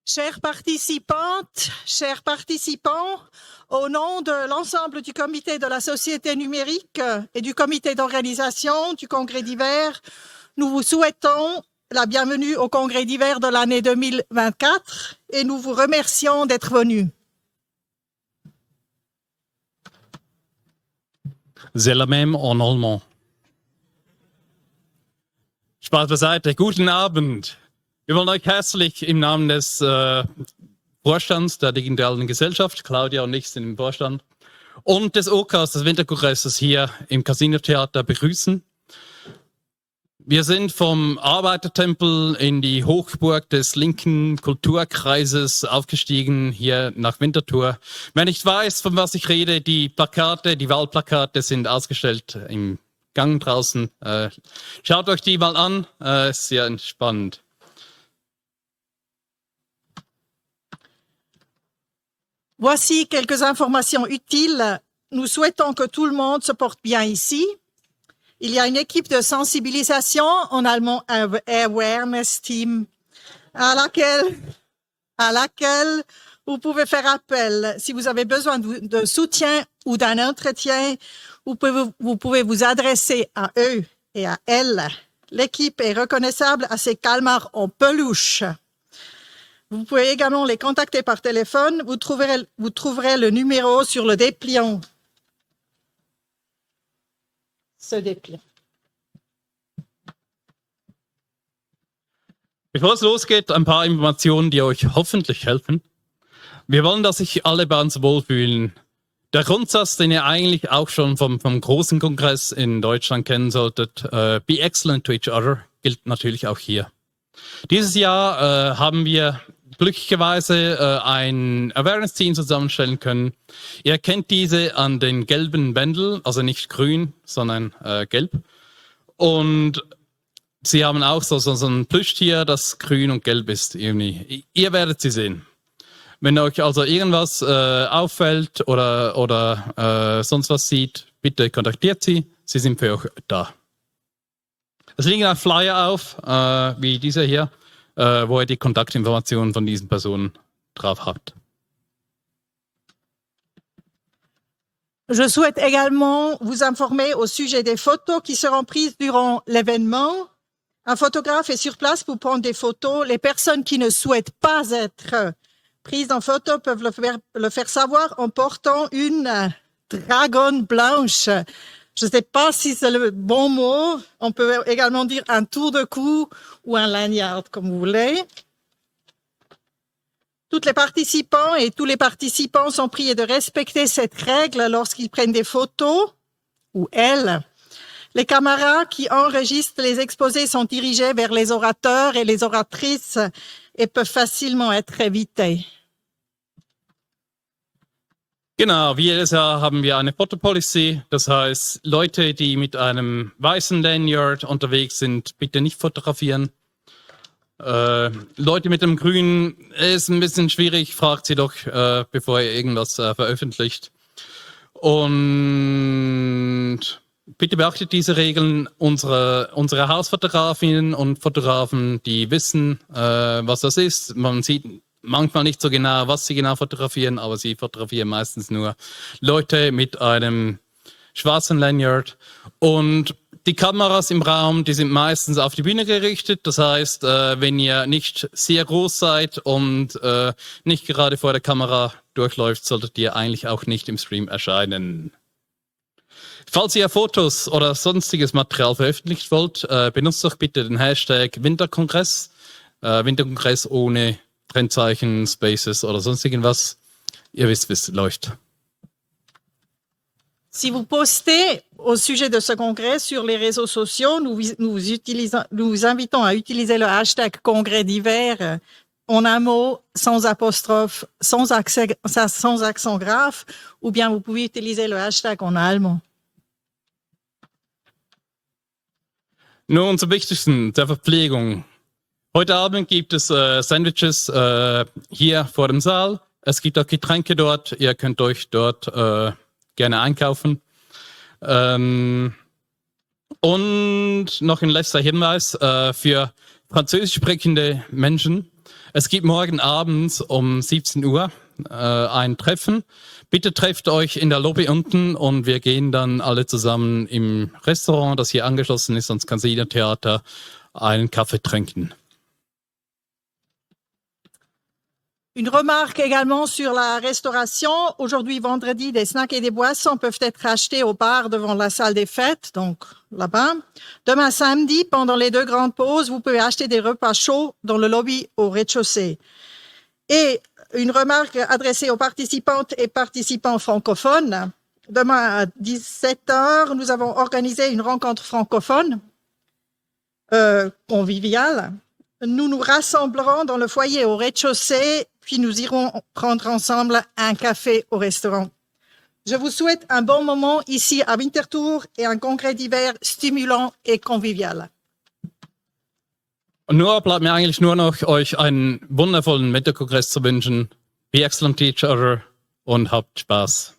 Chères participantes, chers participants, au nom de l'ensemble du comité de la Société numérique et du comité d'organisation du Congrès d'hiver, nous vous souhaitons la bienvenue au Congrès d'hiver de l'année 2024 et nous vous remercions d'être venus. C'est la même en allemand. Spaß beiseite, guten Abend. Wir wollen euch herzlich im Namen des Vorstands der Digitalen Gesellschaft, Claudia und ich sind im Vorstand, und des OKAS, des Winterkongresses hier im Casino-Theater begrüßen. Wir sind vom Arbeitertempel in die Hochburg des linken Kulturkreises aufgestiegen, hier nach Winterthur. Wer nicht weiß, von was ich rede, die Plakate, die Wahlplakate sind ausgestellt im Gang draußen. Schaut euch die mal an, ist sehr spannend. Voici quelques informations utiles. Nous souhaitons que tout le monde se porte bien ici. Il y a une équipe de sensibilisation, en allemand Awareness Team, à laquelle vous pouvez faire appel. Si vous avez besoin de soutien ou d'un entretien, vous pouvez vous adresser à eux et à elles. L'équipe est reconnaissable à ces calmars en peluche. Vous pouvez également les contacter par téléphone. Vous trouverez le numéro sur le dépliant. Ce dépliant. Bevor es losgeht, ein paar Informationen, die euch hoffentlich helfen. Wir wollen, dass sich alle bei uns wohlfühlen. Der Grundsatz, den ihr eigentlich auch schon vom großen Kongress in Deutschland kennen solltet, be excellent to each other, gilt natürlich auch hier. Dieses Jahr haben wir glücklicherweise ein Awareness-Team zusammenstellen können. Ihr erkennt diese an den gelben Bändel, also nicht grün, sondern gelb. Und sie haben auch so ein Plüschtier, das grün und gelb ist. Irgendwie. Ihr werdet sie sehen. Wenn euch also irgendwas auffällt oder sonst was sieht, bitte kontaktiert sie. Sie sind für euch da. Es liegen auch Flyer auf, wie dieser hier, wo ihr die Kontaktinformationen von diesen Personen drauf habt. Je souhaite également vous informer au sujet des photos qui seront prises durant l'événement. Un photographe est sur place pour prendre des photos. Les personnes qui ne souhaitent pas être prises en photo peuvent le faire savoir en portant une dragonne blanche. Je ne sais pas si c'est le bon mot. On peut également dire un tour de cou ou un lanyard, comme vous voulez. Toutes les participants et tous les participants sont priés de respecter cette règle lorsqu'ils prennent des photos, ou elles. Les caméras qui enregistrent les exposés sont dirigées vers les orateurs et les oratrices et peuvent facilement être évitées. Genau, wie jedes Jahr haben wir eine Fotopolicy. Das heißt, Leute, die mit einem weißen Lanyard unterwegs sind, bitte nicht fotografieren. Leute mit dem grünen ist ein bisschen schwierig, fragt sie doch, bevor ihr irgendwas veröffentlicht. Und bitte beachtet diese Regeln. Unsere Hausfotografinnen und Fotografen, die wissen, was das ist. Man sieht manchmal nicht so genau, was sie genau fotografieren, aber sie fotografieren meistens nur Leute mit einem schwarzen Lanyard. Und die Kameras im Raum, die sind meistens auf die Bühne gerichtet. Das heißt, wenn ihr nicht sehr groß seid und nicht gerade vor der Kamera durchläuft, solltet ihr eigentlich auch nicht im Stream erscheinen. Falls ihr Fotos oder sonstiges Material veröffentlicht wollt, benutzt doch bitte den Hashtag Winterkongress. Winterkongress ohne Trennzeichen, Spaces oder sonst irgendwas. Ihr wisst, wie es läuft. Si vous postez au sujet de ce congrès sur les réseaux sociaux, nous vous invitons à utiliser le hashtag congrès d'hiver en un mot, sans apostrophe, sans accent grave, ou bien vous pouvez utiliser le hashtag en allemand. Nun zum Wichtigsten, der Verpflegung. Heute Abend gibt es Sandwiches hier vor dem Saal. Es gibt auch Getränke dort. Ihr könnt euch dort gerne einkaufen. Und noch ein letzter Hinweis für französisch sprechende Menschen. Es gibt morgen Abend um 17 Uhr ein Treffen. Bitte trefft euch in der Lobby unten und wir gehen dann alle zusammen im Restaurant, das hier angeschlossen ist, ans Casino-Theater, einen Kaffee trinken. Une remarque également sur la restauration. Aujourd'hui, vendredi, des snacks et des boissons peuvent être achetés au bar devant la salle des fêtes, donc là-bas. Demain, samedi, pendant les 2 grandes pauses, vous pouvez acheter des repas chauds dans le lobby au rez-de-chaussée. Et une remarque adressée aux participantes et participants francophones. Demain à 17h, nous avons organisé une rencontre francophone conviviale. Nous nous rassemblerons dans le foyer au rez-de-chaussée, puis nous irons prendre ensemble un café au restaurant. Je vous souhaite un bon moment ici à Winterthur et un congrès d'hiver stimulant et convivial. Und nur bleibt mir eigentlich nur noch, euch einen wundervollen Winterkongress zu wünschen. Be excellent to each other und habt Spaß.